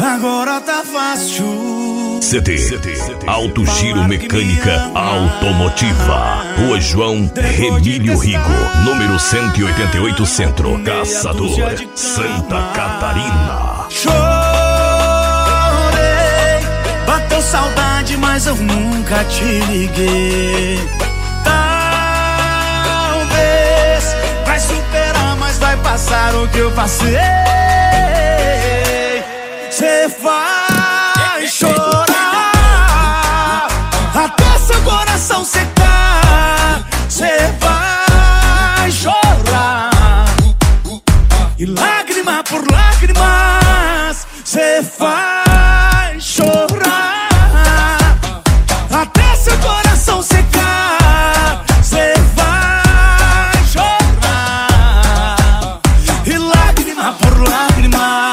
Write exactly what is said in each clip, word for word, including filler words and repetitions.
Agora tá fácil. C T, Auto Giro Mecânica Automotiva, Rua João Remílio Rigo, número cento e oitenta e oito Centro, Caçador, Santa Catarina. Chorei, bateu saudade, mas eu nunca te liguei. Talvez vai superar, mas vai passar o que eu passei. Cê vai chorar até seu coração secar. Cê vai chorar e lágrima por lágrimas. Cê vai chorar até seu coração secar. Cê vai chorar e lágrima por lágrima.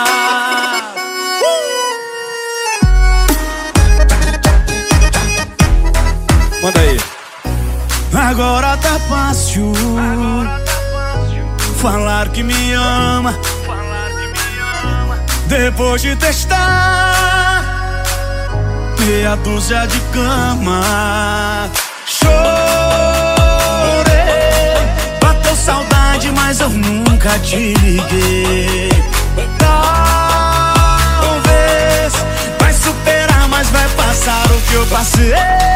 Manda aí. Agora tá fácil, Agora tá fácil falar que me ama, falar que me ama. Depois de testar meia dúzia de cama. Chorei, bateu saudade, mas eu nunca te liguei. Talvez vai superar, mas vai passar o que eu passei.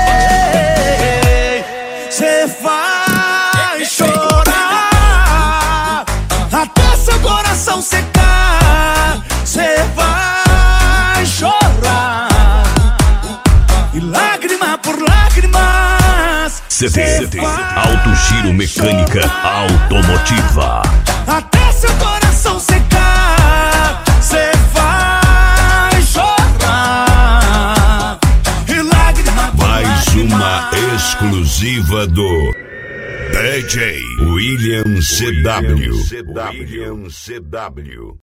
Cê vai chorar até seu coração secar. Cê vai chorar e lágrima por lágrimas. C T, Auto Giro Mecânica Automotiva. Até seu coração secar. Cê vai chorar e lágrima por Mais lágrima. uma exclusiva do D J William C W. William C W.